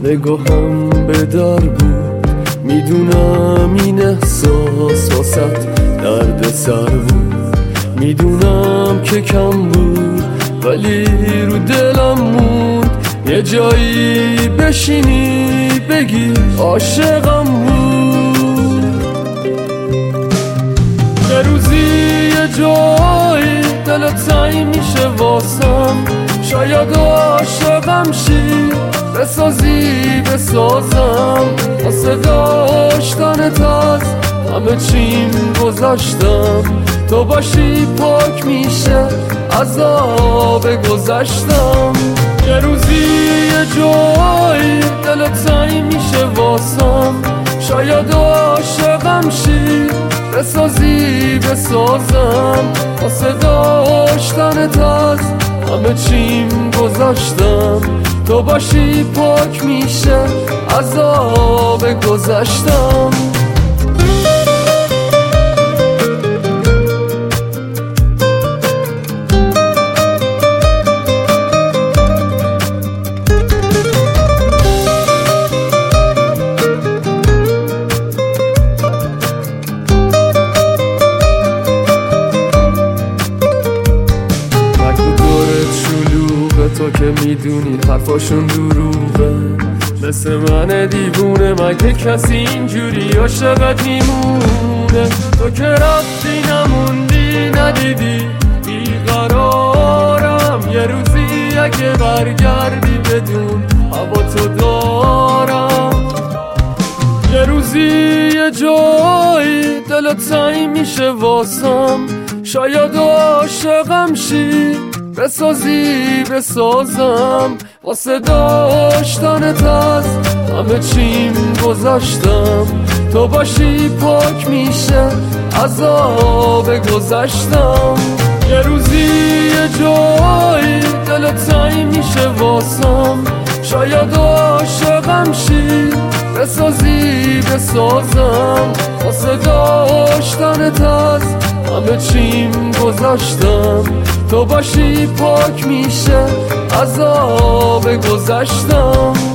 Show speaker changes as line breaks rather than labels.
نگاهم به در بود، میدونم این احساس واسط درد سر بود، میدونم که کم بود ولی رو دلم موند یه جایی بشینی بگی عاشقم بود. یه روزی یه جایی دلت تنگ میشه واسم، شاید عاشقم شی بسازم واسه داشتنت از همه چیم گذاشتم، تو باشی پاک میشه عذاب گذشتم. یه روزی یه جایی دلت تنگ میشه واسم، شاید عاشقم شی بسازم واسه داشتنت از همه چیم گذاشتم، تو باشی پاک میشه عذاب گذشتم. تو که میدونی حرفاشون دروغه، مثل من دیوونه مگه کسی اینجوری عاشقت میمونه؟ تو که رفتی نموندی ندیدی بیقرارم، یه روزی اگه برگردی بدون هوا تو دارم. یه روزی یه جایی دلت تنگ میشه واسم، شاید عاشقم شی بسازم واسه داشتنت از همه چیم گذاشتم، تو باشی پاک میشه عذاب گذشتم. یه روزی یه جایی دلت تنگ میشه واسم، شاید عاشقم شی بسازم واسه داشتنت از همه چیم گذاشتم، تو باشی پاک میشه عذاب گذشتم.